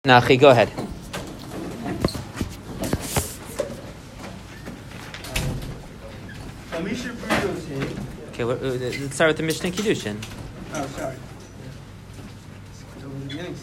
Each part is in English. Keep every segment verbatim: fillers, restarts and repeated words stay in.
Nachi, go ahead. Okay, well, let's start with the Mishnah Kiddushin. Oh, sorry. Over the beginning.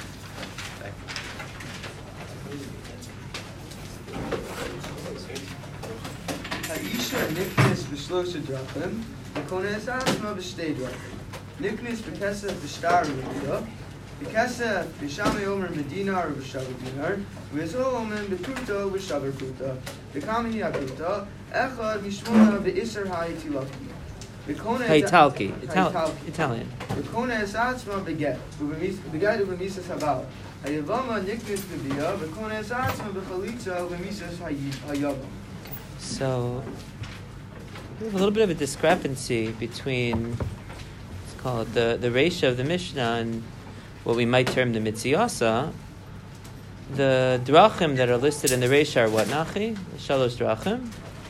Ha'isha niknis b'shlosha drachim, v'kones asma b'shtei drachim. Niknis b'kesef b'shtar rupiah, b'kesef b'shamay omer b'dinar or b'shavar dinar, v'ezol omer b'pruta b'shavar pruta, b'kamini ha'pruta, echad mishmona b'isar ha'itilaki. Haitalki, Italian. V'kones atzma beget, beget u'b'misas haval. Hayavama niknis b'biyah, v'kones atzma b'chalitza u'b'misas hayavam. So, we have a little bit of a discrepancy between, it's called the, the ratio of the Mishnah and what we might term the Mitziyasa. The drachim that are listed in the ratio are what, Nachi? Shalosh drachim.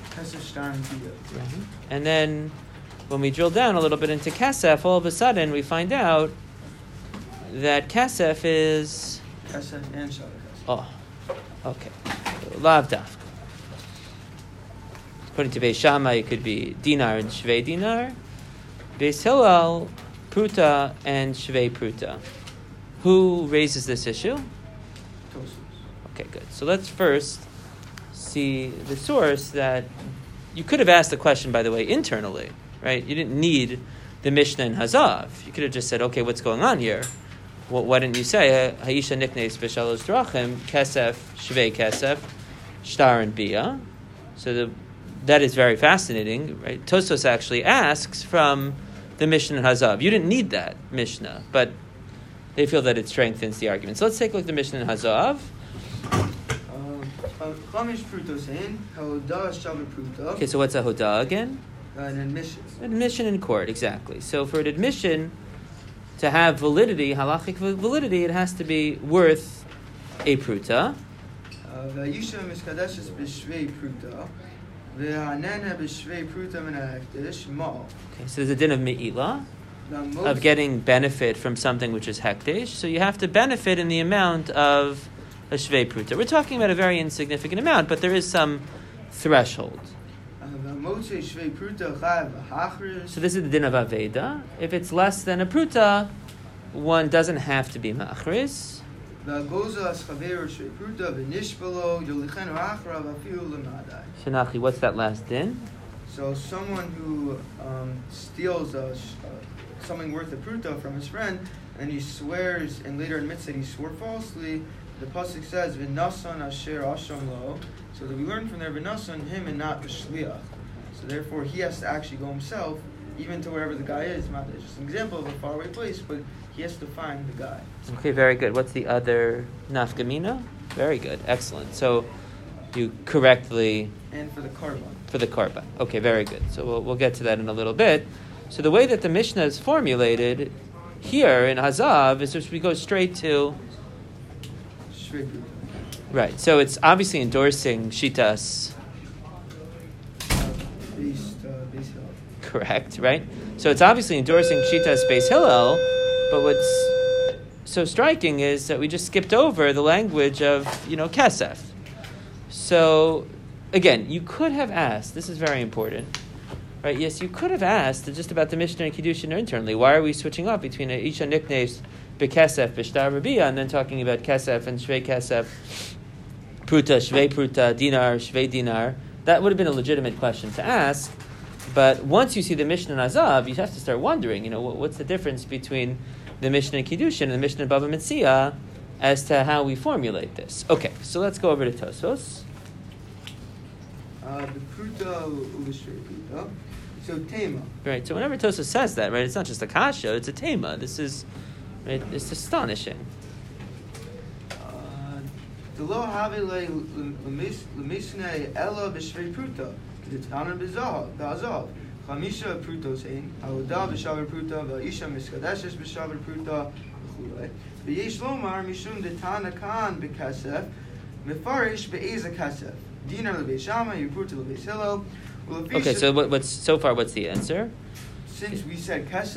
And then, when we drill down a little bit into Kesef, all of a sudden we find out that Kesef is... Kesef and Shalach. Oh, okay. Lav Dafka. According to Beis Shammai, it could be dinar and shvei dinar. Beis Hillel, pruta and shvei pruta. Who raises this issue? Tosfos. Okay, good. So let's first see the source that you could have asked the question, by the way, internally, right? You didn't need the Mishnah in Hazav. You could have just said, okay, what's going on here? Well, why didn't you say Ha'isha niknes b'shalosh drachim, kesef, shvei kesef, shtar and bia? So the That is very fascinating, right? Tosfos actually asks from the Mishnah in Hazav. You didn't need that Mishnah, but they feel that it strengthens the argument. So let's take a look at the Mishnah in Hazav. Okay, so what's a hodah again? An admission. Admission in court, exactly. So for an admission to have validity, halachic validity, it has to be worth a pruta. Okay, so there's a din of me'ila, of getting benefit from something which is hekdesh. So you have to benefit in the amount of a shvei pruta. We're talking about a very insignificant amount, but there is some threshold. So this is the din of aveda. If it's less than a pruta, one doesn't have to be machris. Shanachi, what's that last din? So someone who um, steals a, uh, something worth a pruta from his friend, and he swears and later admits that he swore falsely, the pasuk says v'nasan asher asham lo. So that we learn from there v'nasan him and not the shliach. So therefore he has to actually go himself, even to wherever the guy is. It's just an example of a faraway place, but he has to find the guy. Okay, very good. What's the other nafkamina? Very good, excellent. So you correctly... And for the korban. For the korban. Okay, very good. So we'll, we'll get to that in a little bit. So the way that the Mishnah is formulated here in Hazav is just we go straight to... Right, so it's obviously endorsing Shitas. Correct, right? So it's obviously endorsing Shitas Beis Hillel, but what's so striking is that we just skipped over the language of, you know, Kesef. So, again, you could have asked, this is very important, right? Yes, you could have asked just about the Mishnah and Kiddushin internally. Why are we switching up between Isha Niknes, Bekesef, B'shtar Rabiyah, and then talking about Kesef and Shvei Kesef, Pruta, Shvei Pruta, Dinar, Shvei Dinar? That would have been a legitimate question to ask. But once you see the Mishnah and Hazav, you have to start wondering, you know, what's the difference between the Mishnah and Kiddushin and the Mishnah and Bava Metzia as to how we formulate this. Okay, so let's go over to Tosfos. Uh, the Pruta Pruta. So Tema. Right, so whenever Tosfos says that, right, it's not just a kasha, it's a Tema. This is, right, it's astonishing. The lo have lemisne ella b'shvei Pruta. The Tanan b'Hazav. Chamisha Prutos ein. Ha'odah b'shavar Pruta. V'isha miskadeshes b'shavar Pruta. V'chulei. V'yesh lomar mishum detana kan b'kasef. Mefarish be'eza kasef. Dinar lebeis Shammai. Pruta lebeis Hillel. Okay, so what, what's so far? What's the answer? Since we said kasef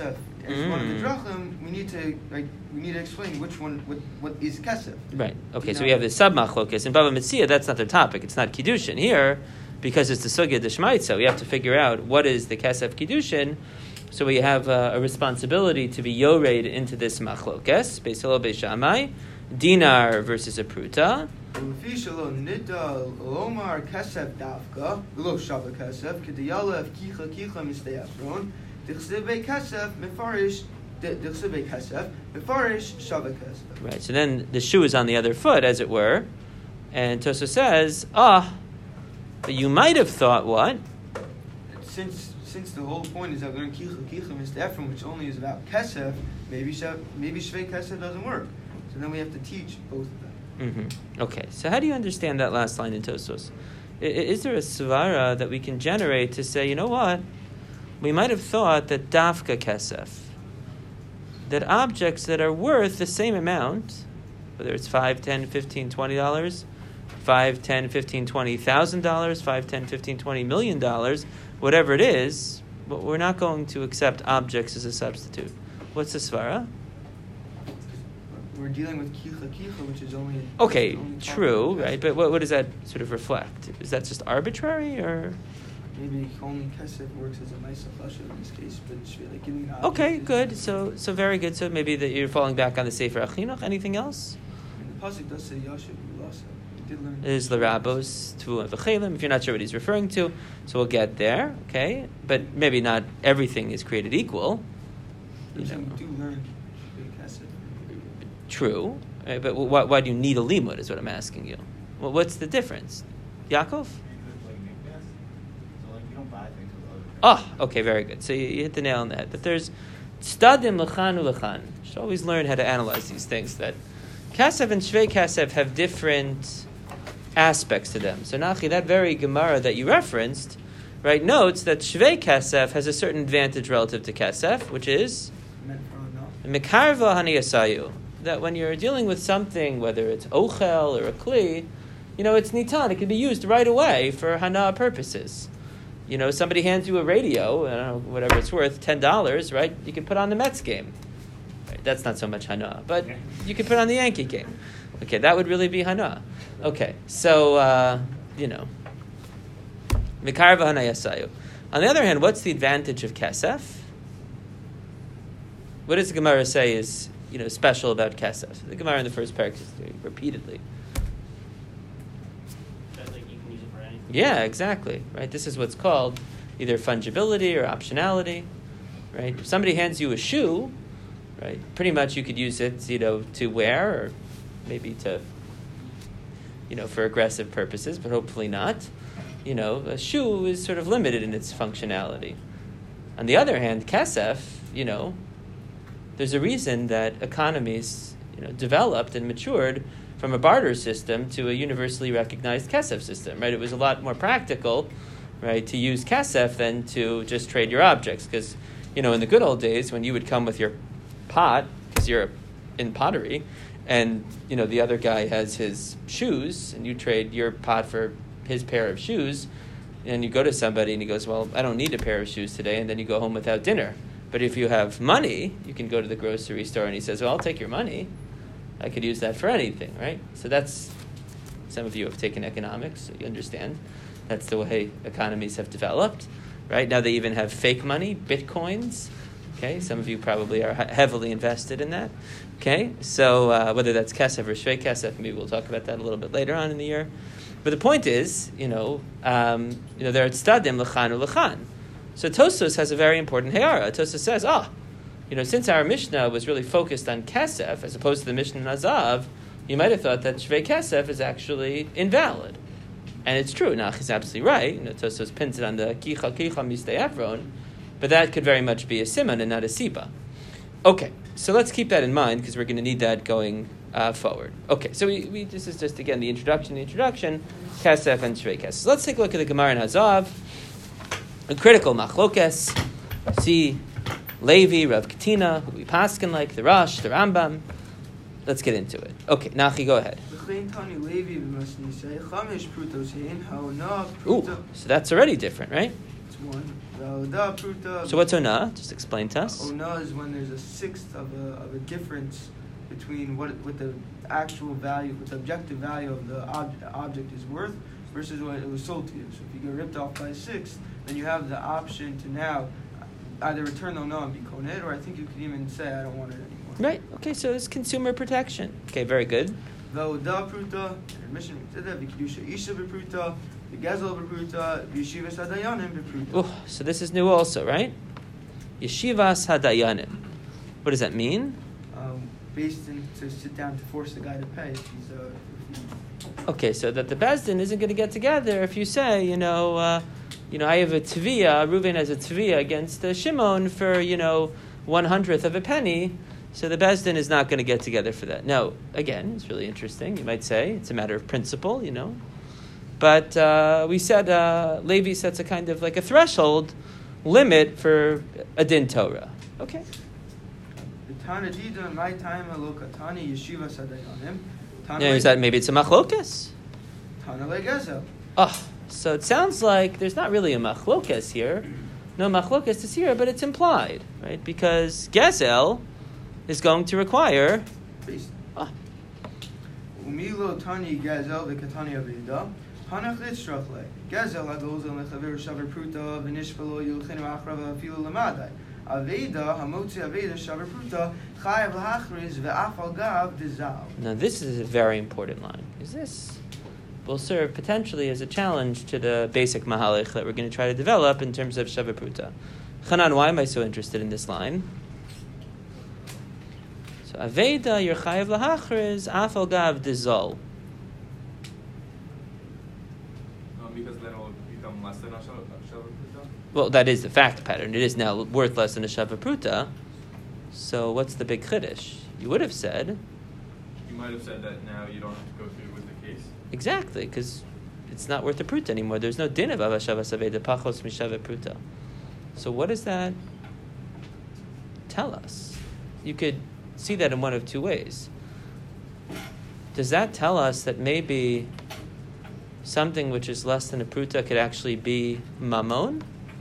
as Mm. one of the drachim, we need to like we need to explain which one what, what is kesef. Right. Okay. You So know? we have the sub machlokas in Bava Metzia. That's not their topic. It's not kiddushin here, because it's the sugya d'shmaitza. We have to figure out what is the kesef kiddushin. So we have uh, a responsibility to be yored into this machlokes. Beis Hillel, Beis Shammai, dinar versus a pruta. ולפי שלא נדע לומר כסף דווקא, ולא שווה כסף, כדיילה כיחה כיחה משדה עפרון, דכסבי כסף מפרש, דכסבי כסף, מפרש שווה כסף. Right. So then the shoe is on the other foot, as it were, and Tosa says, ah, but you might have thought what? Since since the whole point is that we're going to kicha kicha misde Ephraim, which only is about kesef, maybe shev, maybe shvei kesef doesn't work. So then we have to teach both of them. Mm-hmm. Okay, so how do you understand that last line in Tosos? I- is there a svara that we can generate to say, you know what? We might have thought that dafka kesef, that objects that are worth the same amount, whether it's five, ten, fifteen, twenty dollars, five, ten, fifteen, twenty thousand dollars, five, ten, fifteen, twenty million dollars, whatever it is, but we're not going to accept objects as a substitute. What's the svara? We're dealing with kicha kicha, which is only Okay, only true, talking about right? kesef. But what, what does that sort of reflect? Is that just arbitrary, or? Maybe only kesef works as a nice chashuv in this case, but shvei, like giving an object Okay, is- good. So, so very good. So maybe that you're falling back on the Sefer Achinuch. Anything else? I mean, the pasuk does say yashiv ulasa. We did learn. Is Larabos Tvu V'chelim? If you're not sure what he's referring to, so we'll get there. Okay, but maybe not everything is created equal. You So know, we do learn shvei kesef. true. Right? But why, why do you need a limud? Is what I'm asking you. Well, what's the difference, Yaakov? Oh, okay, very good. So you, you hit the nail on the head. That there's stadim lechan ulechan. You should always learn how to analyze these things. That kasef and shvei kasef have different aspects to them. So Nachi, that very Gemara that you referenced, right, notes that shvei kasef has a certain advantage relative to kasef, which is Meant for enough. mekarva haniyasayu. That when you're dealing with something, whether it's ochel or a kli, you know, it's nitan. It can be used right away for hana purposes. You know, somebody hands you a radio, I don't know, whatever it's worth, ten dollars, right? You can put on the Mets game. Right, that's not so much hana, but you can put on the Yankee game. Okay, that would really be hana. Okay, so, uh, you know, mikarva hanayasayu. On the other hand, what's the advantage of kesef? What does the Gemara say is, you know, special about kesef? The Gemara in the first parak says repeatedly. Yeah, exactly. Right. This is what's called either fungibility or optionality. Right. If somebody hands you a shoe, right, pretty much you could use it, you know, to wear or maybe to, you know, for aggressive purposes, but hopefully not. You know, a shoe is sort of limited in its functionality. On the other hand, kesef, you know, there's a reason that economies, you know, developed and matured from a barter system to a universally recognized kesef system, right? It was a lot more practical, right, to use kesef than to just trade your objects. Because, you know, in the good old days, when you would come with your pot, because you're in pottery, and, you know, the other guy has his shoes, and you trade your pot for his pair of shoes, and you go to somebody and he goes, well, I don't need a pair of shoes today, and then you go home without dinner. But if you have money, you can go to the grocery store, and he says, well, I'll take your money. I could use that for anything, right? So that's, some of you have taken economics, so you understand. That's the way economies have developed, right? Now they even have fake money, bitcoins, okay? Some of you probably are he- heavily invested in that, okay? So uh, whether that's kesef or shvei kesef, maybe we'll talk about that a little bit later on in the year. But the point is, you know, um, you know, they're at stadim lechan u lechan. So Tosos has a very important ha'ara. Tosos says, ah, you know, since our Mishnah was really focused on kesef as opposed to the Mishnah in Azav, you might have thought that shvei kesef is actually invalid. And it's true. Nach is absolutely right. You know, Tosos pins it on the kicha kicha mistei Efron, but that could very much be a siman and not a siba. Okay, so let's keep that in mind because we're going to need that going uh, forward. Okay, so we, we this is just again the introduction, the introduction, kesef and shvei kesef. So let's take a look at the Gemara in Azav. A critical machlokes. See Levi, Rav Katina, who we paskin like, the Rosh, the Rambam. Let's get into it. Okay, Nachi, go ahead. Ooh, so that's already different, right? It's one. V'oda pruta. So what's ona? Just explain to us. Ona is when there's a sixth of a of a difference between what what the actual value, what the objective value of the ob- object is worth versus what it was sold to you. So if you get ripped off by a sixth, then you have the option to now either return the ona and be koned, or I think you could even say I don't want it anymore. Right. Okay. So it's consumer protection. Okay. Very good. V'oda pruta, admission v'kedusha isha b'pruta, v'gezel b'pruta, v'yeshivas hadayanim b'pruta. Oh, so this is new also, right? Yeshivas hadayanim. What does that mean? Um, based in to sit down to force the guy to pay if he's uh, if he, Okay, so that the Bezdin isn't going to get together if you say, you know, uh, you know, I have a tviyah, Reuven has a tviyah against uh, Shimon for, you know, one hundredth of a penny, so the Bezdin is not going to get together for that. No, again, it's really interesting. You might say it's a matter of principle, you know. But uh, we said uh, Levi sets a kind of like a threshold limit for a din Torah. Okay. the Tana Dida in my time Alokatani Yeshiva Sadayanim. Yeah, is that maybe it's a machlokas? Tana Legezel. Oh, so it sounds like there's not really a machlokas here. No machlokas is here, but it's implied, right? Because Gezel is going to require. Oh. Umilo Tani Gezel the Katani Avida. Hanach Litzrachle. Gezel Agozel Lechaver Shaver Pruta Vinishpalo Yulchinu Achrava Filu Lamadai. Aveda Hamotzi Aveda Shaver Pruta Chayav Lahachriz Ve'afal Gav Dizal. Now this is a very important line. Is this will serve potentially as a challenge to the basic mahalich that we're going to try to develop in terms of Shaver Pruta. Chanan, why am I so interested in this line? So Aveda your Chayav Lahachriz Afal Gav Dizal. Because then it will become less than a Shavuot Pruta? Well, that is the fact pattern. It is now worth less than a Shavuot Pruta. So what's the big chiddush? You would have said... You might have said that now you don't have to go through with the case. Exactly, because it's not worth a Pruta anymore. There's no din of Avashavas Aveda, Pachos Mishavuot Pruta. So what does that tell us? You could see that in one of two ways. Does that tell us that maybe... something which is less than a pruta could actually be mammon,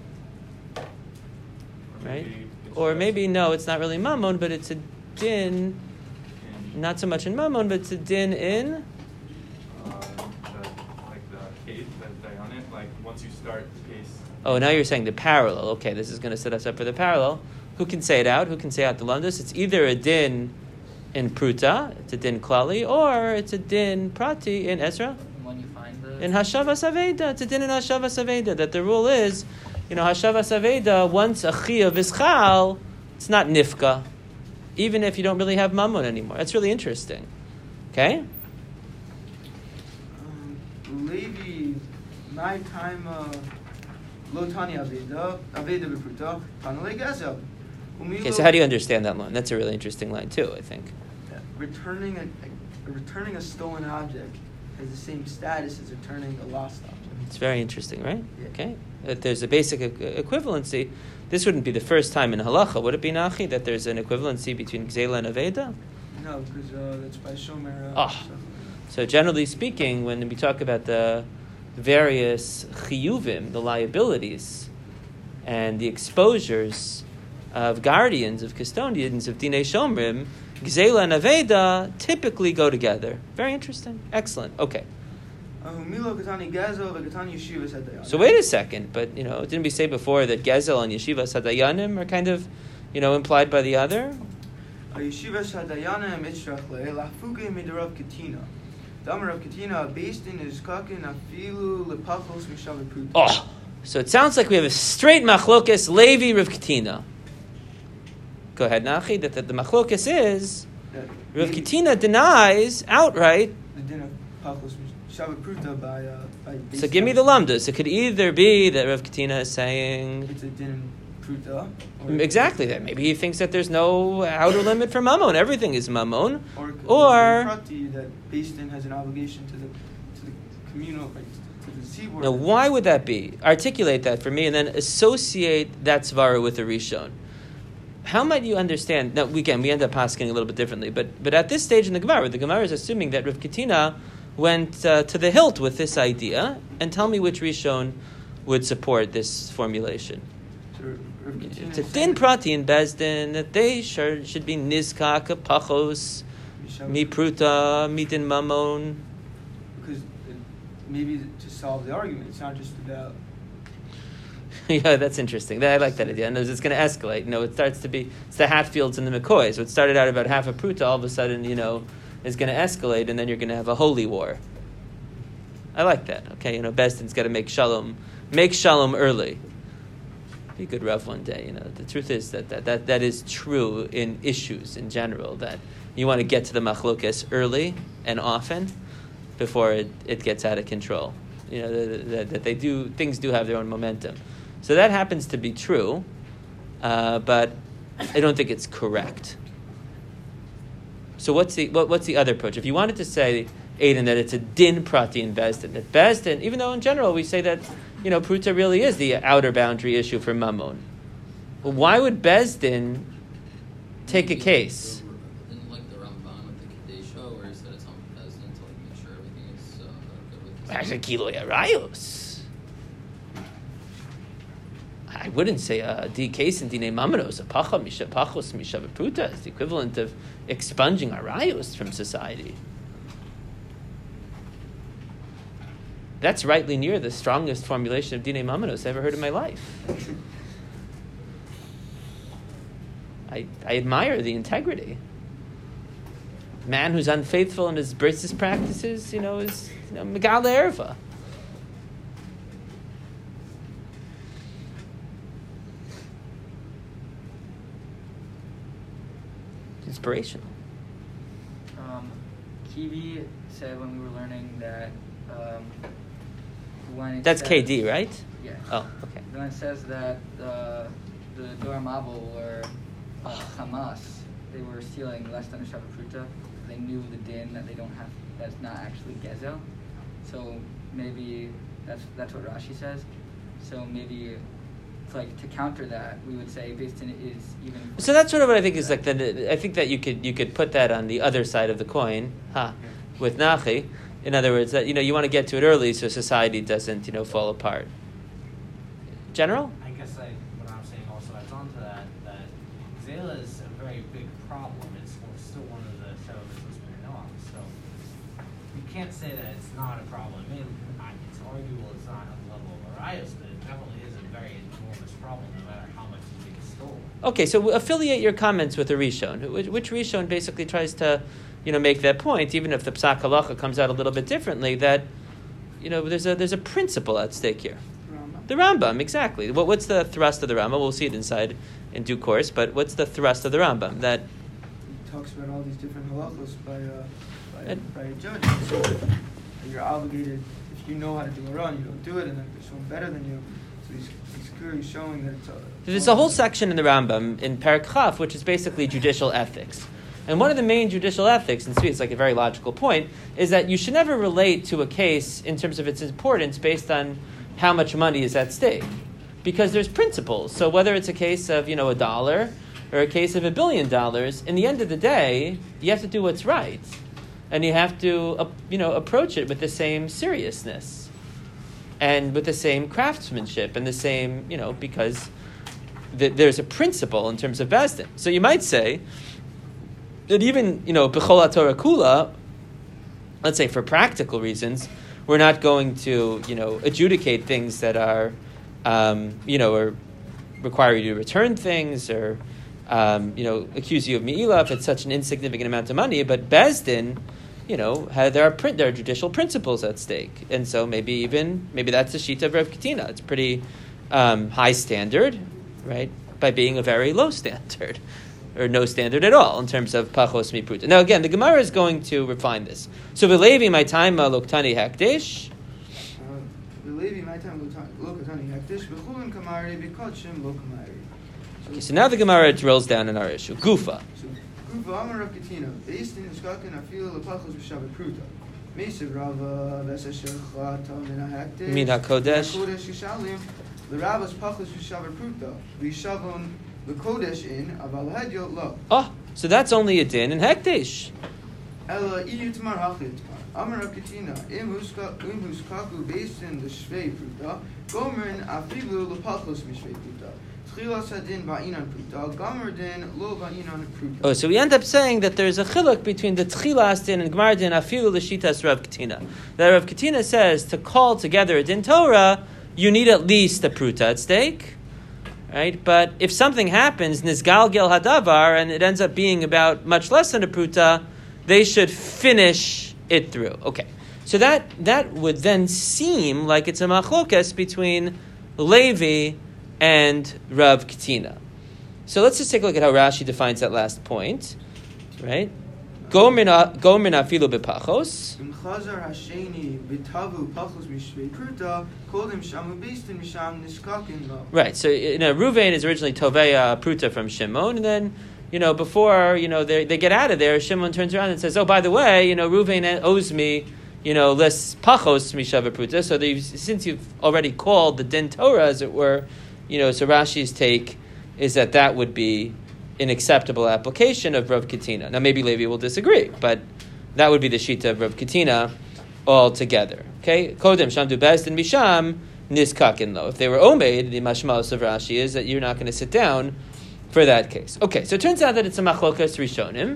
right? Or maybe, no, it's not really mammon, but it's a din, not so much in mammon, but it's a din in... Um, the, like the case, the dayanim, like once you start the case... Oh, now you're saying the parallel. Okay, this is going to set us up for the parallel. Who can say it out? Who can say out the landus? It's either a din in pruta, it's a din klali, or it's a din prati in Ezra. In Hashavas Aveda, it's a din in Hashavas Aveda, that the rule is, you know, Hashavas Aveda, once a chiyuv is chal, it's not nifka, even if you don't really have mammon anymore. That's really interesting. Okay? Um, Levi, my time, lo tani Aveda, Aveda b'pruta, tana legezel. Okay, so how do you understand that line? That's a really interesting line too, I think. Returning a, a returning a stolen object has the same status as returning a lost object. It's very interesting, right? Yeah. Okay. If there's a basic e- equivalency, this wouldn't be the first time in halacha, would it be, Nachi, that there's an equivalency between Gzela and Aveda? No, because uh, that's by Shomer. Uh, Oh. so. So generally speaking, when we talk about the various chiyuvim, the liabilities, and the exposures of guardians, of custodians, of dinei shomrim, Gzela and Aveda typically go together. Very interesting. Excellent. Okay. So wait a second, but you know, didn't we say before that Gezel and Yeshiva Sadayanim are kind of, you know, implied by the other? Yeshiva Sadayanim Itzrachle Lafuke Midarav Katina. Damarav Katina based in his kakin afilu lepachos mishavet pruta. Oh, so it sounds like we have a straight machlokas Levi Rav Katina. Go ahead, Nachi, that, that the machlokas is Rav Katina denies outright. The din of pachos mishavet pruta by uh, by. So give me the lamdas. It could either be that Rav Katina is saying it's a din pruta. Exactly that. Maybe he thinks that there's no outer limit for mammon. Everything is mammon. Or, or prati that based in has an obligation to the to the communal like, to the seaboard. Now, why would that be? Articulate that for me, and then associate that svara with the rishon. How might you understand? Now, again, we end up asking a little bit differently, but but at this stage in the Gemara, the Gemara is assuming that Rav Katina went uh, to the hilt with this idea, and tell me which rishon would support this formulation. It's a din prati in Bezdin that they should, should be nizkaka pachos mi pruta mitin mamon. Because it, maybe to solve the argument, it's not just about. Yeah, that's interesting. I like that idea. And it's going to escalate. You know, it starts to be it's the Hatfields and the McCoys. So it started out about half a pruta. All of a sudden, you know, is going to escalate, and then you're going to have a holy war. I like that. Okay, you know, Bezdin's got to make shalom, make shalom early. Be a good Rav one day. You know, the truth is that that, that that is true in issues in general. That you want to get to the machlokes early and often before it, it gets out of control. You know, that, that, that they do things do have their own momentum. So that happens to be true, uh, but I don't think it's correct. So what's the what, what's the other approach? If you wanted to say, Aiden, that it's a din prati in Bezdin, that Bezdin, even though in general we say that, you know, pruta really is the outer boundary issue for mammon. Well, why would Bezdin take a case? Didn't like the Ramban with the Kadesha, where he said it's on Bezdin to like make sure everything is uh, good with the Actually, kilo yarayos. I wouldn't say a di case in dine mamanos, a pacha misha pachos misha pruta is the equivalent of expunging arayos from society. That's rightly near the strongest formulation of dine mamanos I've ever heard in my life. I I admire the integrity. Man who's unfaithful in his bris's practices, you know, is you know, megal erva. Inspirational. Um, Kiwi said when we were learning that um, when it That's says, K D, right? Yeah. Oh, okay. When it says that uh, the Dor Mabel were uh, Hamas, they were stealing less than a Shabbat Pruta. They knew the din that they don't have. That's not actually Gezel. So maybe that's that's what Rashi says. So maybe. Like to counter that, we would say based on it is even. So that's sort of what I think is like the. I think that you could you could put that on the other side of the coin, huh? With Nachi, in other words, that you know you want to get to it early so society doesn't you know fall apart. General. I guess I, what I'm saying also adds on to that that Zela is a very big problem. It's still one of the Shabbat Noam, so you can't say that it's not a problem. I mean, it's arguable it's not on the level of Arias, but it definitely is a very enormous problem, no matter how much is being stolen. Okay, so affiliate your comments with a Rishon, which, which Rishon basically tries to, you know, make that point, even if the Psak Halacha comes out a little bit differently, that, you know, there's a there's a principle at stake here. Rambam. The Rambam, exactly. What, what's the thrust of the Rambam? We'll see it inside in due course, but what's the thrust of the Rambam? That He talks about all these different halachos by, uh, by, And- by a judge. So you're obligated, if you know how to do a run, you don't do it, and then there's someone better than you. So he's, he's clearly showing that it's a... there's a whole section in the Rambam, in Perek Chaf, which is basically judicial ethics. And one of the main judicial ethics, and it's like a very logical point, is that you should never relate to a case in terms of its importance based on how much money is at stake. Because there's principles. So whether it's a case of, you know, a dollar or a case of a billion dollars, in the end of the day, you have to do what's right. And you have to, uh, you know, approach it with the same seriousness and with the same craftsmanship and the same, you know, because th- there's a principle in terms of Bezdin. So you might say that even, you know, B'chol HaTorah Kula, let's say for practical reasons, we're not going to, you know, adjudicate things that are, um, you know, or require you to return things or, um, you know, accuse you of Me'ilah if it's such an insignificant amount of money. But Bezdin, you know, had, there are print, there are judicial principles at stake, and so maybe even maybe that's the shita of Rav Katina. It's pretty um, high standard, right? By being a very low standard, or no standard at all in terms of pachos mipruta. Now again, the Gemara is going to refine this. So v'levi my time loktani hakdish. V'levi my time lokatani hakdish v'chulin kamari b'kodshim lo kamari. Okay, so now the Gemara drills down in our issue. Gufa. So, Gufa Amar Rav Katina, based in Skakin Afil Lepachos B'Shabbat Pruta. Mesiv Rava Vesesher Min HaHakdish Min HaKodesh. Kodesh Yishalim L'Ravas Pachos B'Shabbat Pruta V'Yishavon L'Kodesh in Aval Hadyo Lo. Oh, so that's only a din in hekdesh. Ela Iyu Tamar Hachi Tamar. Amar Rav Katina, im huskaku based in the shvei pruta, gomerin afilu lepachos mishvei pruta. Tchilas hadin ba'inan pruta, gomer din lo ba'inan pruta. Oh, so we end up saying that there's a chiluk between the tchilas din and gmar din afilu l'shitas Rav Katina. That Rav Katina says to call together a din Torah, you need at least a pruta at stake. Right? But if something happens, nizgalgel hadavar, and it ends up being about much less than a pruta, they should finish it through. Okay. So that that would then seem like it's a machlokas between Levi and Rav Katina. So let's just take a look at how Rashi defines that last point. Right? Gomer afilu bepachos. Chazar hasheni b'tavu pachos mishvei pruta kodem shamu beistin misham nishkakin lo. Right. So you know, Ruvain is originally toveya pruta from Shimon, and then you know before you know they they get out of there, Shimon turns around and says, "Oh, by the way, you know Ruvain owes me you know less pachos mishava pruta." So that since you've already called the din Torah, as it were, you know, so Rashi's take is that that would be an acceptable application of Rav Katina. Now maybe Levi will disagree, but that would be the shita of Rav Katina altogether. Okay, Kodem Shamdu Bezdin Misham Niskakin Lo. If they were Omeid, the mashmalos of Rashi is that you're not going to sit down for that case. Okay, so it turns out that it's a machlokas rishonim.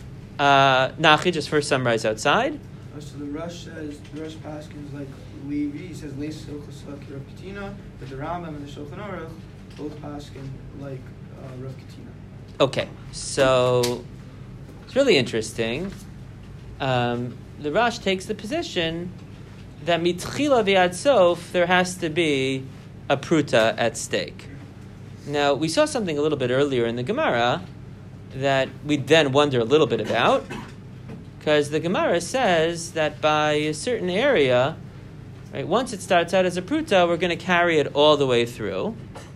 Uh, Nachi, just first summarize outside. Oh, so the Rush says the Rush Paskins like Levi. He says Leis Sochasak Rav Katina, but the Rambam and the Shulchan Aruch both Paskin like uh, Rav Katina. Okay, so it's really interesting. Um, the Rash takes the position that mitchila v'ad sof there has to be a pruta at stake. Now we saw something a little bit earlier in the Gemara that we then wonder a little bit about, because the Gemara says that by a certain area, right, once it starts out as a pruta, we're going to carry it all the way through.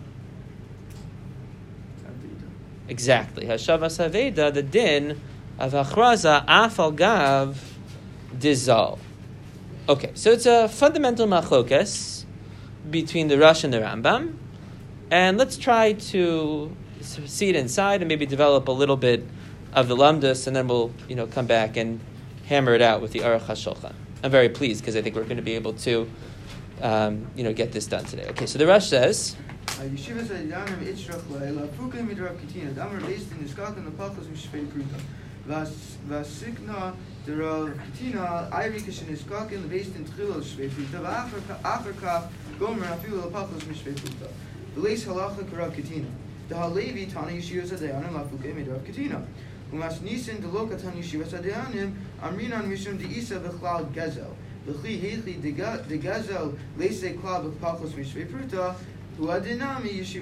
Exactly, hashavas haveda, the din of achraza afal gav dizal. Okay, so it's a fundamental machlokas between the Rosh and the Rambam, and let's try to see it inside and maybe develop a little bit of the lamdus, and then we'll you know come back and hammer it out with the Aruch HaShulchan. I'm very pleased because I think we're going to be able to um, you know get this done today. Okay, so the Rosh says. Yeshiva said, "Yanim itzrach leila fukim midrav katina. Damar based in Niskakin the pachos mishvei pruta. Vas vasikna derav katina. Ivy kishin Niskakin the based in tchilos shvei pruta. Va'afarkach gomer afilu the pachos mishvei pruta. The leis halacha karav katina. The halevi tani yeshiva said, "Yanim la fukim midrav katina. Umas nisin the loka tani yeshiva said, "Yanim amrinan mishum deisa v'chlal gezel. V'chli heichli de gezel leisei klal v'pachos mishvei pruta." Okay, so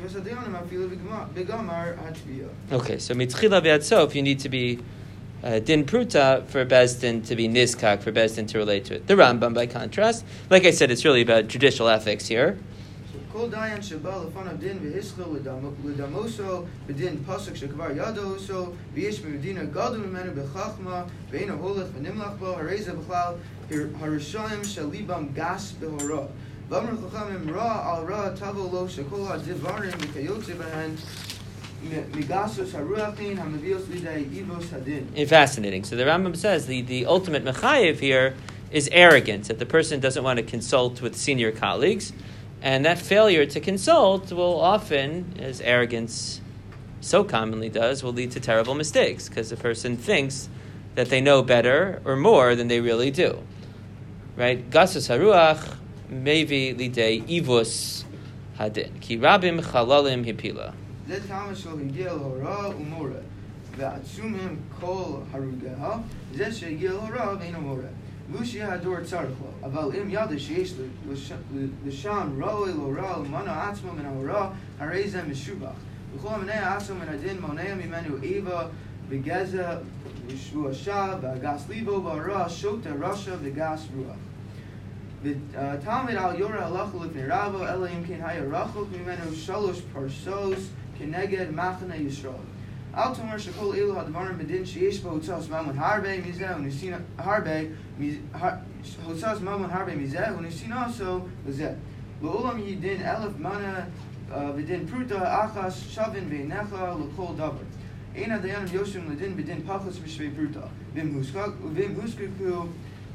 mitchila v'ad sof, you need to be uh, din pruta for Bezdin to be niskak, for Bezdin to relate to it. The Rambam, by contrast, like I said, it's really about judicial ethics here. Kol dayan sheba lefanav din v'hischel l'damoso b'din pasuk shekvar yadoso v'yesh b'medina gadu m'menu b'chachma v'eino holech v'nimlach bo hareza b'chlal harishayim shalibam gas b'hora. Fascinating. So the Rambam says the, the ultimate mechayev here is arrogance, that the person doesn't want to consult with senior colleagues, and that failure to consult will often, as arrogance so commonly does, will lead to terrible mistakes, because the person thinks that they know better or more than they really do. Right? Gasus haruach Mevi lidei ivus hadin ki rabim chalalim hipila. Zet tamashol higel hora umora ve'atzumim kol harugeha zet shegil hora ve'ino mora vushi hador tzarchlo aval im yada sheyesh l'sham roi lo ra l'mana atzmo min hora harezem mishubach v'chol amnei atzmo min adin monei mimenu eva v'geza v'shuasha v'agas libo v'ara shokta rasha v'gas ruach. Talmud al Yora Alachul Ifnei Ravo Elohim Ken Haya Rachuk Mimenu Shalosh Parsos Keneged Machane Yisrael. Al Tomer Shekol Elu Hadvarim Bedin Sheyesh Bo Hotzas Mamun Harbe Mizeh Unisina Harbe Hotzas Mamun Harbe Mizeh Unisina So Lezeh L'Olam Yidin Elef Mana Bedin Pruta Achas Shavin Veinecha L'Kol Davar. Eina Dayanim Yoshim Ledin Bedin Pachos Mishvei Pruta Vim Huskaku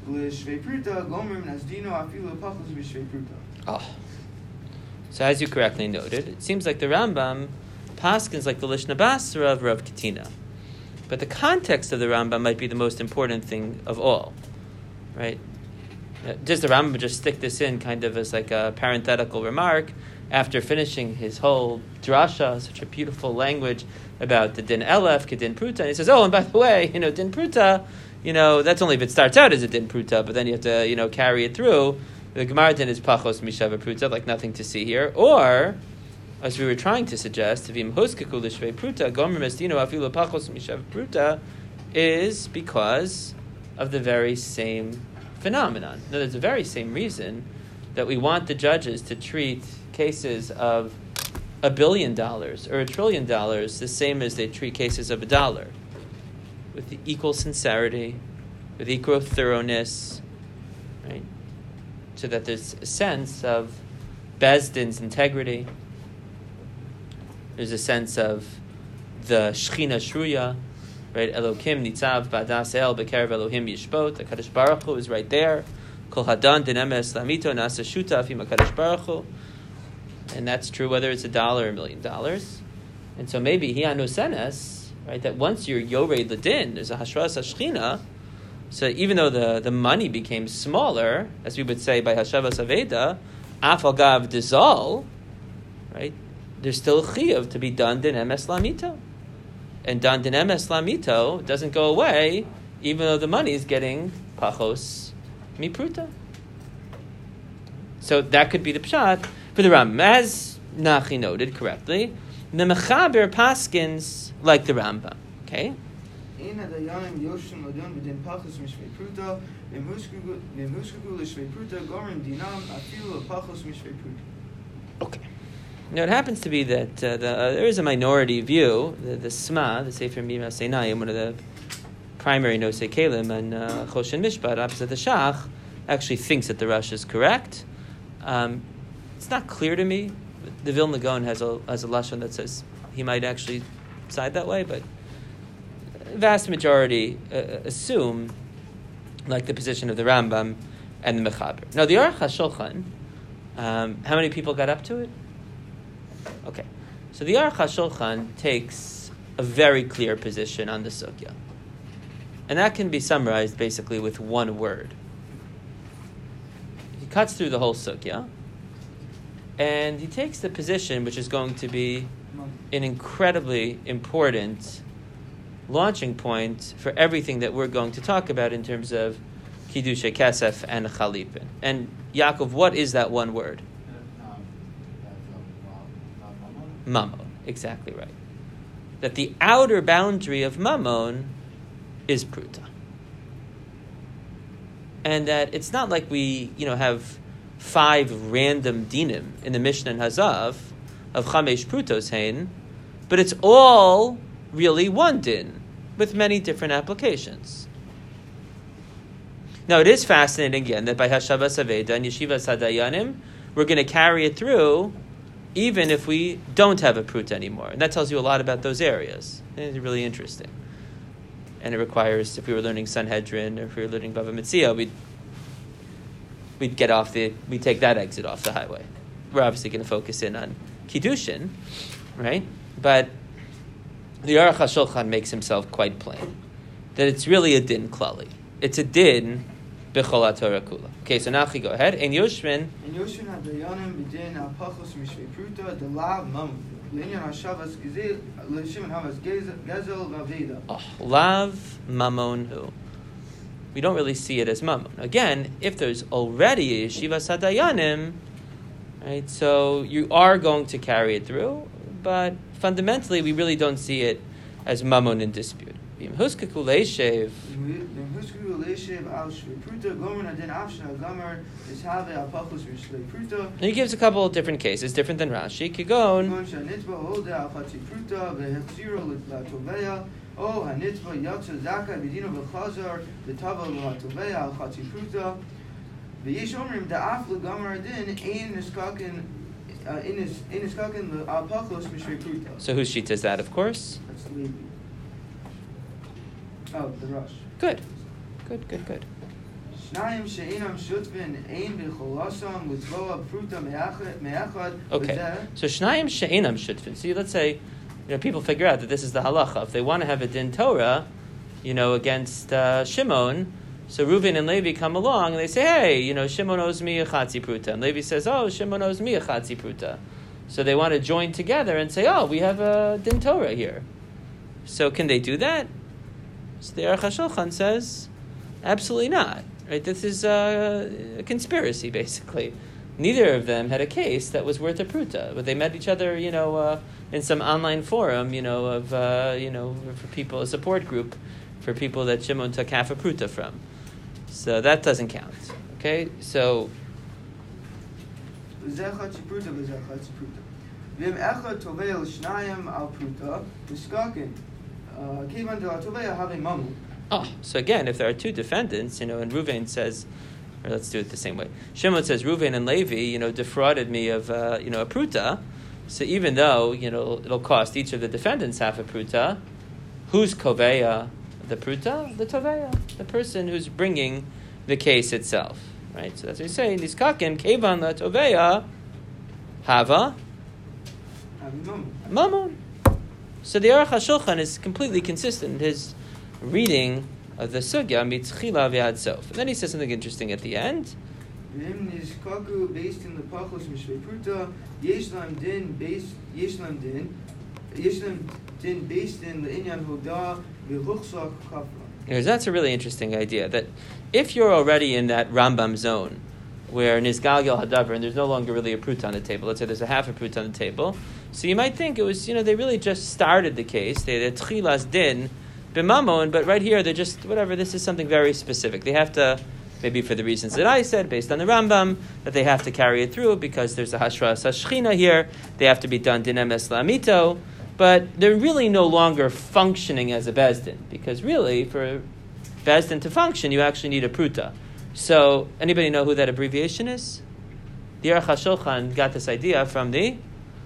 l'shvei pruta gomrim nasdino afilu pachos b'shvei pruta. Oh. So as you correctly noted, it seems like the Rambam paskins like the Lishna Basra of Rav Katina. But the context of the Rambam might be the most important thing of all, right? Does the Rambam just stick this in kind of as like a parenthetical remark after finishing his whole drasha, such a beautiful language about the din elef, kedin pruta, and he says, oh, and by the way, you know, din pruta, you know, that's only if it starts out as a din pruta, but then you have to, you know, carry it through. The Gemara din is pachos mishava pruta, like nothing to see here. Or, as we were trying to suggest, v'im hoskaku l'shvei pruta, gomer mestino afilu pachos mishava pruta, is because of the very same phenomenon. Now, there's the very same reason that we want the judges to treat cases of a billion dollars or a trillion dollars the same as they treat cases of a dollar, with the equal sincerity, with equal thoroughness, right? So that there's a sense of Bezdin's integrity. There's a sense of the Shechina Shruya, right? Elokim nitzav b'adas el b'kerev Elohim yishpot. The Kadosh Baruch Hu is right there. Kol hadan din emes lamito nasa shutaf im HaKadosh Baruch Hu. And that's true whether it's a dollar or a million dollars. And so maybe he anusenes, right? That once you're yorei l'din, there's a hashras hashchina. So even though the, the money became smaller, as we would say by Hashavas Aveda, Afal Gav Dizal, right? There's still a chiyuv to be done din emes lamito. And done din emes lamito doesn't go away, even though the money is getting pachos mipruta. So that could be the pshat for the Rambam. As Nachi noted correctly, the Mechaber paskins like the Rambam. Okay? Okay. Now it happens to be that uh, the, uh, there is a minority view. The, the Sma, the Sefer Mima Seinayim, one of the primary Nosei Kelim and uh, Choshen Mishpat, opposite the Shach, actually thinks that the Rush is correct. Um, it's not clear to me. The Vilna Gaon has a has a lashon that says he might actually side that way, but the vast majority uh, assume like the position of the Rambam and the Mechaber. Now the Aruch HaShulchan, um, how many people got up to it? Okay, so the Aruch HaShulchan takes a very clear position on the sugya, and that can be summarized basically with one word. He cuts through the whole sugya, and he takes the position which is going to be an incredibly important launching point for everything that we're going to talk about in terms of Kiddushay Kesef and Chalipin. And Yaakov, what is that one word? Mammon, exactly right. That the outer boundary of Mammon is Pruta. And that it's not like we, you know, have five random dinim in the Mishnah and Hazav of Chamesh Prutos Hein, but it's all really one din with many different applications. Now, it is fascinating, again, that by Hashavas Aveda and Yeshivas Hadayanim, we're going to carry it through even if we don't have a Pruta anymore. And that tells you a lot about those areas. It's really interesting. And it requires, if we were learning Sanhedrin or if we were learning Bava Metzia, we'd, we'd get off the, we'd take that exit off the highway. We're obviously going to focus in on Kiddushin, right? But the Aruch HaShulchan makes himself quite plain. That it's really a din klali. It's a din b'chol HaTorah kula. Okay, so now we go ahead. And Yoshvin. And Yoshvin hadayanim b'din al pachos mishvei pruta de lav mam. L'inyan hashavas gezel l'shim havas gezel v'aveda. Oh, lav mamon hu. We don't really see it as mamon. Again, if there's already a yeshivas hadayanim, right? So you are going to carry it through, but fundamentally we really don't see it as mammon in dispute. And he gives a couple of different cases, different than Rashi. Kigon. So whose sheet is that, of course? That's Levi. Oh, the Rush. Good. Good, good, good. שניים שאינם שותפים אין בחולשם לצבוע פרוטה מאחד. Okay. So Shnayim she'enam shutfin. See, let's say, you know, people figure out that this is the halacha. If they want to have a din Torah, you know, against uh, Shimon, so Reuven and Levi come along and they say, hey, you know, Shimon owes me a chatzi pruta. And Levi says, oh, Shimon owes me a chatzi pruta. So they want to join together and say, oh, we have a din Torah here. So can they do that? So the Aruch HaShulchan says, absolutely not. Right? This is uh, a conspiracy, basically. Neither of them had a case that was worth a pruta, but they met each other, you know, uh, in some online forum, you know, of uh, you know, for people, a support group for people that Shimon took half a pruta from. So that doesn't count. Okay, so. Oh, so again, if there are two defendants, you know, and Reuven says, or let's do it the same way. Shimon says, Reuven and Levi, you know, defrauded me of, uh, you know, a pruta. So even though, you know, it'll cost each of the defendants half a pruta, who's koveya the pruta? The toveya, the person who's bringing the case itself, right? So that's what you say. Niskakim kevan la toveya hava mamon. So the Aruch HaShulchan is completely consistent in his reading of the sugya mitchila v'ad sof. And then he says something interesting at the end. Because that's a really interesting idea, that if you're already in that Rambam zone where nizgalgel hadavar and there's no longer really a pruta on the table, let's say there's a half a pruta on the table, so you might think it was, you know, they really just started the case, they had tchilas din b'mamon, but right here they're just, whatever, this is something very specific. They have to, maybe for the reasons that I said, based on the Rambam, that they have to carry it through because there's a hashras hashchina here, they have to be done dinem eslamito, but they're really no longer functioning as a bezdin, because really, for bezdin to function, you actually need a pruta. So, anybody know who that abbreviation is? The Aruch HaShulchan got this idea from the...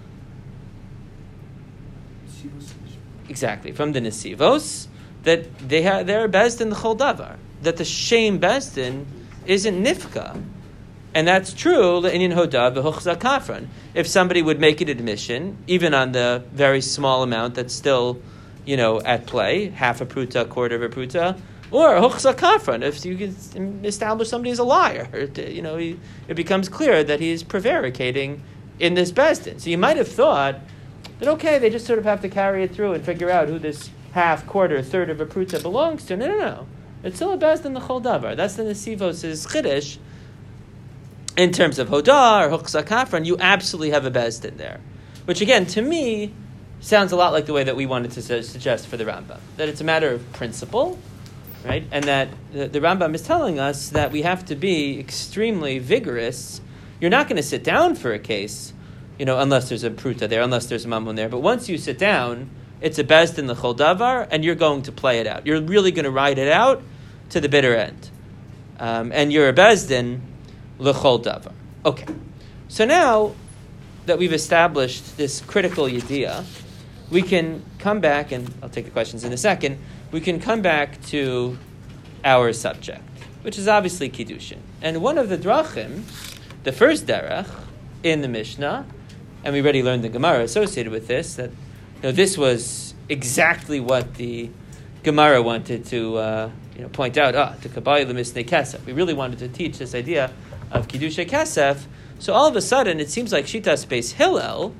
Exactly, from the Nesivos, that they ha- they're bezdin the chol davar, that the shame bezdin isn't nifka. And that's true, l'inyan hoda v'huchza kafran. If somebody would make an admission, even on the very small amount that's still, you know, at play, half a pruta, quarter of a pruta, or huchza kafran, if you can establish somebody as a liar, you know, he, it becomes clear that he is prevaricating in this bezdin. So you might have thought that, okay, they just sort of have to carry it through and figure out who this half, quarter, third of a pruta belongs to. No, no, no. It's still a bezdin the chol davar. That's the Nesivos' chiddush. In terms of Hodah or Huchza Kafran, you absolutely have a bezdin there. Which again, to me, sounds a lot like the way that we wanted to su- suggest for the Rambam. That it's a matter of principle, right? And that the, the Rambam is telling us that we have to be extremely vigorous. You're not going to sit down for a case, you know, unless there's a pruta there, unless there's a mamun there. But once you sit down, it's a bezdin the chol davar, and you're going to play it out. You're really going to ride it out to the bitter end. Um, and you're a bezdin l'chol davar. Okay. So now that we've established this critical idea, we can come back, and I'll take the questions in a second, we can come back to our subject, which is obviously Kiddushin. And one of the drachim, the first derech in the Mishnah, and we already learned the Gemara associated with this, that you know, this was exactly what the Gemara wanted to uh, you know, point out. Ah, the Kabbalah Misnei Kesef. We really wanted to teach this idea of Kiddushay Kesef. So all of a sudden, it seems like Shitas Beis Hillel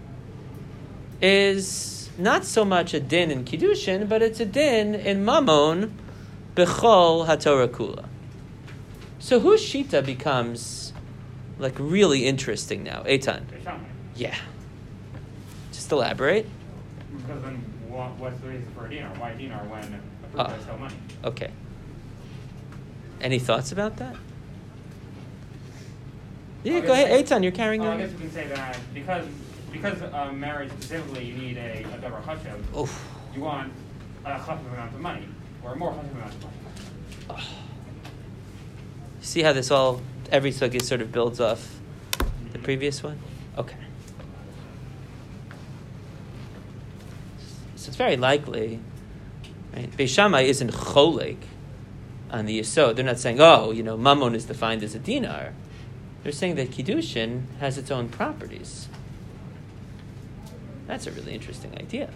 is not so much a din in Kiddushin, but it's a din in Mamon B'chol HaTorah Kula. So whose Shita becomes like really interesting now? Eitan. Yeah. Just elaborate. Because then what, what's the reason for a dinar? Why dinar when a pruta Oh. is still money? Okay. Any thoughts about that? Yeah, Okay, go ahead. like- Eitan, you're carrying Oh, your... I guess we can say that because because um, marriage specifically, you need a, a double chashuv. Oof. You want a chashuv amount of money, or a more chashuv amount of money. See how this all, every sukkah sort of builds off the previous one? Okay. So it's very likely, right? Beis Shammai isn't cholek on the Yesod. They're not saying, oh, you know, Mammon is defined as a dinar. They're saying that Kiddushin has its own properties. That's a really interesting idea.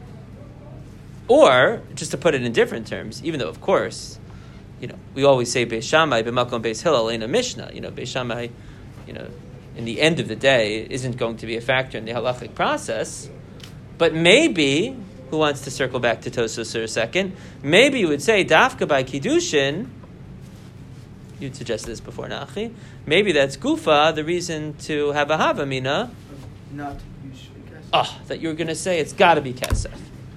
Or, just to put it in different terms, even though, of course, you know, we always say Beis Shammai, B'makom Beis Hillel, in a Mishnah. You know, Beis Shammai, you know, in the end of the day, isn't going to be a factor in the halachic process. But maybe, who wants to circle back to Tosfos for a second? Maybe you would say, Dafka by Kiddushin, you'd suggested this before, Nachi, maybe that's Gufa, the reason to have a Havamina. Not use Shvei Kesef. Oh, that you were going to say it's got to be Kesef.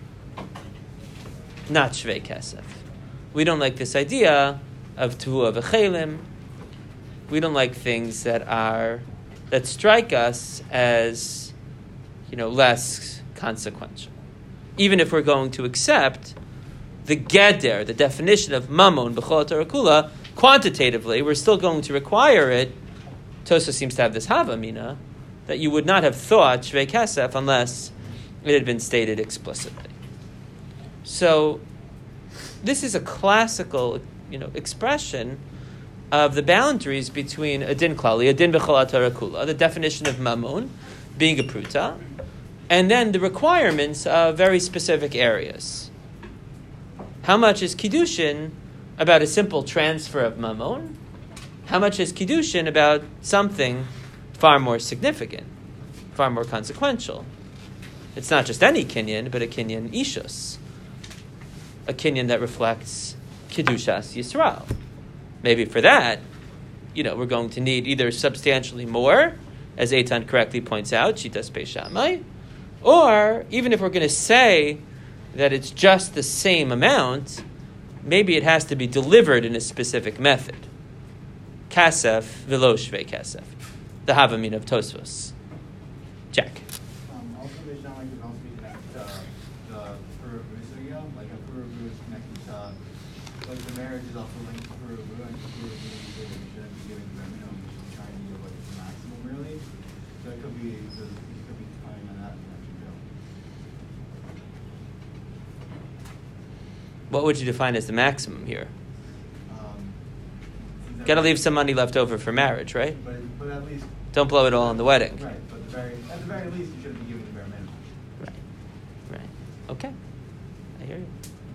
Not Shvei Kesef. We don't like this idea of Tuhu v'chelim. We don't like things that are, that strike us as, you know, less consequential. Even if we're going to accept the geder, the definition of Mammon, B'chol Torah Kula, quantitatively, we're still going to require it. Tosa seems to have this Havamina, that you would not have thought Shvei Kesef unless it had been stated explicitly. So, this is a classical, you know, expression of the boundaries between a din klali, a din b'chol Torah kula, the definition of mammon being a pruta, and then the requirements of very specific areas. How much is kiddushin about a simple transfer of mammon? How much is kiddushin about something far more significant, far more consequential? It's not just any kinyan, but a kinyan ishus. A kinyan that reflects Kiddushas Yisrael. Maybe for that, you know, we're going to need either substantially more, as Eitan correctly points out, Shitas Beis Shammai, or even if we're going to say that it's just the same amount, maybe it has to be delivered in a specific method. Kasef v'lo shvei kasef. The Havamin of Tosfos. Jack. Um, also, Beis Shammai could also be connected to the Puruvu Sugya, like a Puruvu is connected to, like the marriage is also linked to Puruvu, and Puruvu is given, we shouldn't be giving the minimum, we should try and give like the maximum really. So it could be, so it could be defining on that connection too. What would you define as the maximum here? Um, Got to leave some money left over for marriage, right? But, but at least. Don't blow it all on the wedding. Right, but the very, at the very least, you shouldn't be giving the bare minimum. Right. Right. Okay. I hear you.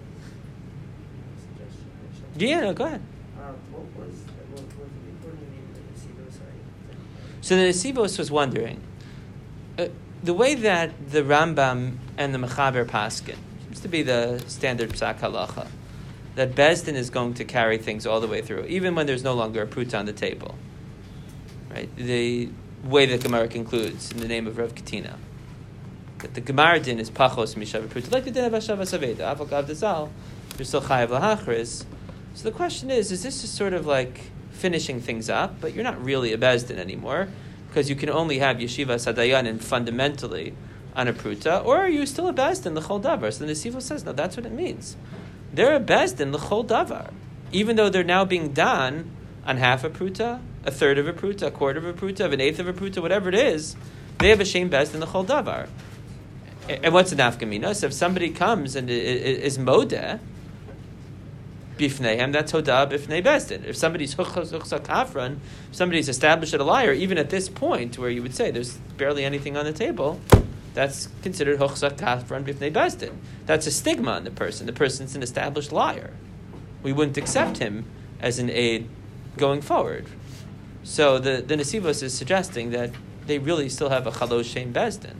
Yeah, no, go ahead. Um, what was what was the important name of the Nesivos? Sorry. So the Nesivos was wondering, uh, the way that the Rambam and the Mechaber paskin seems to be the standard psak halacha, that Bezdin is going to carry things all the way through, even when there's no longer a pruta on the table. Right? The way that Gemara concludes in the name of Rav Katina, that the Gemara din is pachos mishav pruta, like the din of Hashav Asaveda, Avokav Dezal, you're still chayav lahachriz. So the question is, is this just sort of like finishing things up, but you're not really a Bezdin anymore, because you can only have Yeshiva Sadayanin fundamentally on a pruta, or are you still a Bezdin, l'chol davar? So the Nesivos says, no, that's what it means. They're a Bezdin, l'chol davar. Even though they're now being done on half a pruta, a third of a pruta, a quarter of a pruta, of an eighth of a pruta, whatever it is, they have a shem Bezdin, l'chol davar. And what's an nafkamina? So if somebody comes and is modeh, bifneihem, that's hodah bifnei Bezdin. If somebody's huchsak hafran, if somebody's established as a liar, even at this point where you would say there's barely anything on the table, that's considered huchsak hafran bifnei Bezdin. That's a stigma on the person. The person's an established liar. We wouldn't accept him as an aid going forward. So the, the Nesivos is suggesting that they really still have a chalosh shem Bezdin.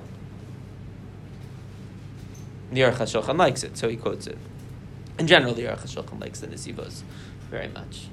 The Aruch HaShulchan likes it, so he quotes it. In general, the Aruch HaShulchan likes the Nesivos very much.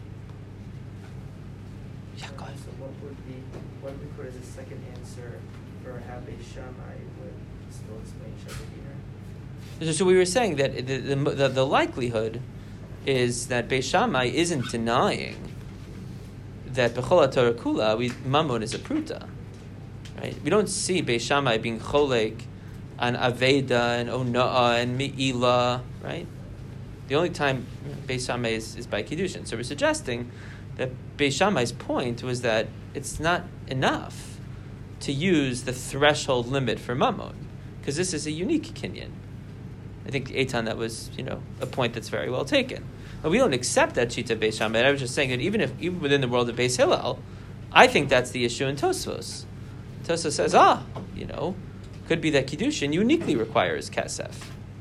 Yeah, go ahead. So what would be what we put as a second answer for how Beis Shammai would still explain Shabbat? So we were saying that the the, the, the likelihood is that Beis Shammai isn't denying that B'chol Torah Kula, we Mammon is a pruta, right? We don't see Beis Shammai being cholek on Aveda and Ona'ah and Me'ila, right? The only time Beis Shammai is, is by Kiddushin. So we're suggesting that Beis Shammai's point was that it's not enough to use the threshold limit for Mammon, because this is a unique kinyan. I think, Eitan, that was, you know, a point that's very well taken. And we don't accept that Shita Beis Shammai. I was just saying that even if even within the world of Beis Hillel, I think that's the issue in Tosfos. Tosfos says, ah, you know, could be that Kiddushin uniquely requires Kesef.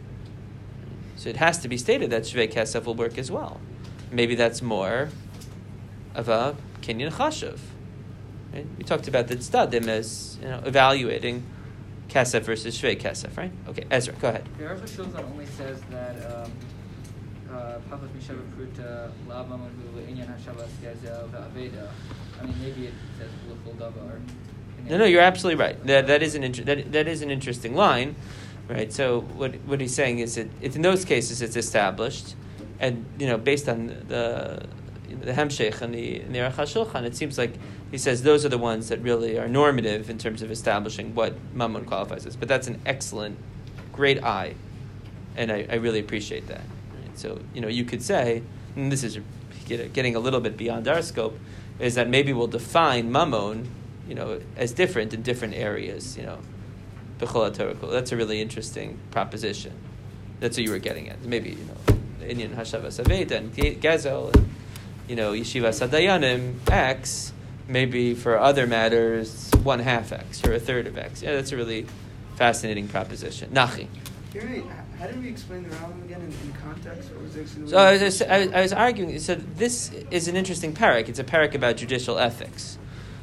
So it has to be stated that Shvei Kesef will work as well. Maybe that's more of a Kinyan Chashav. Right? We talked about the Tzadim as, you know, evaluating Kesef versus Shvei Kesef, right? Okay, Ezra, go ahead. The Aruch HaShulchan only says that um, uh, Pachas Mishava Pruta, Lav Mamanhu, Inyan HaShavas Gezel, Va'aveda. I mean, maybe it says L'chol Davar. No, no, you're absolutely right. That that is an inter- that that is an interesting line, right? So what what he's saying is that it's, in those cases it's established, and you know based on the you know, the Hemshech and the and the Aruch HaShulchan, it seems like he says those are the ones that really are normative in terms of establishing what Mammon qualifies as. But that's an excellent, great eye, and I, I really appreciate that. Right? So you know you could say, and this is getting a little bit beyond our scope, is that maybe we'll define Mammon, you know, as different in different areas, you know. That's a really interesting proposition. That's what you were getting at. Maybe, you know, Inyan Hashavas Aveda and Gezel, and, you know, Yeshivas Hadayanim, X, maybe for other matters, one half X, or a third of X. Yeah, that's a really fascinating proposition. Nachi. Gary, how did we explain the Rambam again in, in context? What was actually so I was, I, was, I was arguing, so this is an interesting parak. It's a parak about judicial ethics.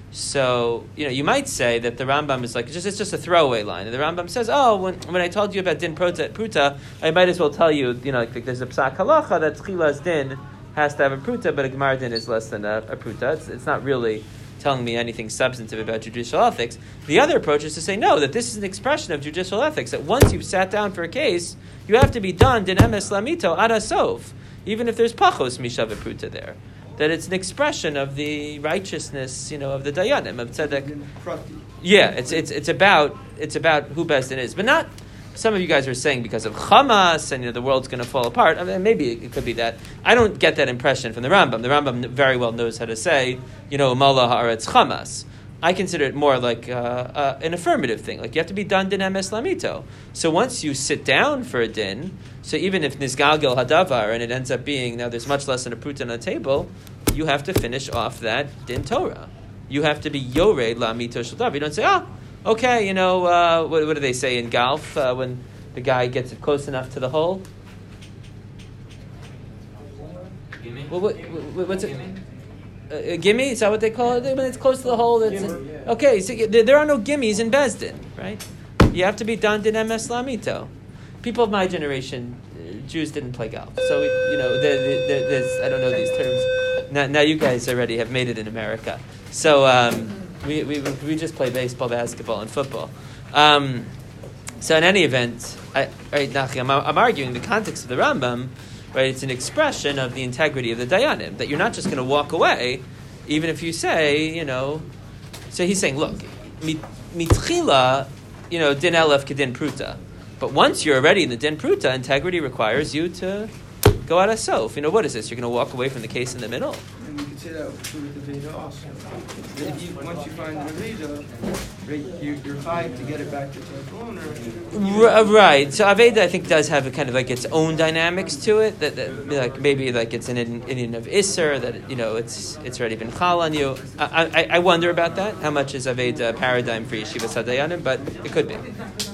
So, you know, you might say that the Rambam is like, it's just, it's just a throwaway line. And the Rambam says, oh, when when I told you about din pruta, pruta I might as well tell you, you know, like, there's a psak halacha that tchilas din has to have a pruta, but a gemara din is less than a, a pruta. It's, it's not really telling me anything substantive about judicial ethics. The other approach is to say, no, that this is an expression of judicial ethics, that once you've sat down for a case, you have to be done din emes lamito ad asov, even if there's pachos mishav pruta there. That it's an expression of the righteousness, you know, of the dayanim, of tzedek. Yeah, it's it's it's about it's about who Beis Din is, but not. Some of you guys are saying because of Hamas and you know the world's going to fall apart. I mean, maybe it could be that. I don't get that impression from the Rambam. The Rambam very well knows how to say, you know, Mala haaretz Hamas. I consider it more like uh, uh, an affirmative thing. Like you have to be done din emes lamito. So once you sit down for a din, so even if nizgalgel hadavar and it ends up being now there's much less than a pruta on the table, you have to finish off that din Torah. You have to be yored lamito shel davar. You don't say, oh, okay, you know, uh, what, what do they say in golf uh, when the guy gets it close enough to the hole? Well, what, what, what's it? Uh, a gimme? Is that what they call it? When it's close to the hole? That's Gimme, yeah. Okay, so there, there are no gimmies in Beis Din, right? You have to be done din emes lamito. People of my generation, uh, Jews didn't play golf. So, we, you know, there, there, there's, I don't know these terms. Now, now you guys already have made it in America. So um, we, we we just play baseball, basketball, and football. Um, so in any event, I, right, Nachi, I'm, I'm arguing the context of the Rambam. Right, it's an expression of the integrity of the dayanim, that you're not just going to walk away, even if you say, you know. So he's saying, look, mitchila, you know, din elef kedin pruta, but once you're already in the din pruta, integrity requires you to go out of sof. You know, what is this? You're going to walk away from the case in the middle. And you could say that with the Veda also. If you, once you find the Veda, right, you, you're high to get it back to the owner. R- right. So Aveda, I think, does have a kind of like its own dynamics to it. That, that like maybe like it's an Indian of Isser, that you know it's it's already been chal on you. I, I I wonder about that. How much is Aveda paradigm for Yeshivas Hadayanim? But it could be.